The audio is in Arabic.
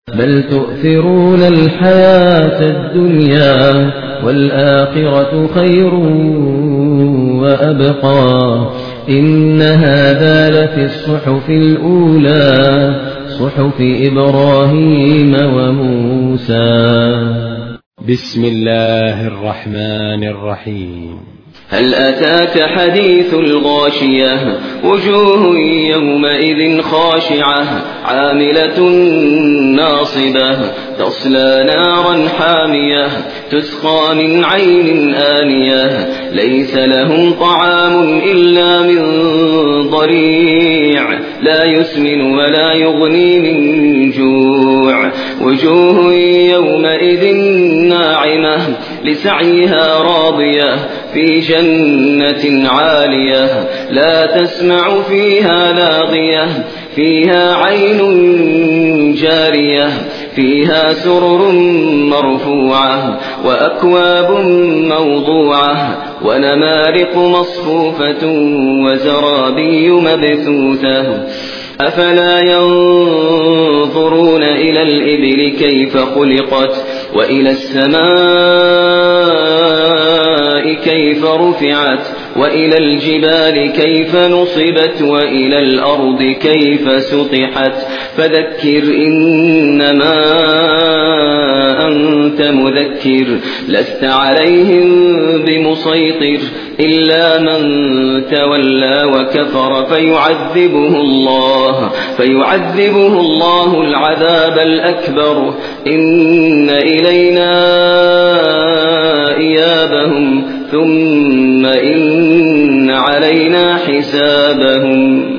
بل تؤثرون الحياة الدنيا والآخرة خير وأبقى إن هذا لفي الصحف الأولى صحف إبراهيم وموسى. بسم الله الرحمن الرحيم. هل أتاك حديث الغاشية وجوه يومئذ خاشعة عاملة ناصبة تصلى نارا حامية تسقى من عين آنية ليس لهم طعام إلا من ضريع لا يسمن ولا يغني من جوع وجوه يومئذ ناعمة لسعيها راضية في جنة عالية لا تسمع فيها لاغية فيها عين جارية فيها سرر مرفوعة وأكواب موضوعة ونمارق مصفوفة وزرابي مبثوثة أفلا ينظرون إلى الإبل كيف خلقت وإلى السماء كيف رفعت وإلى الجبال كيف نصبت وإلى الأرض كيف سطحت فذكر إنما أنت مذكر لست عليهم بمسيطر إلا من تولى وكفر فيعذبه الله العذاب الأكبر إن إلينا إيابهم ثم إن علينا حسابهم.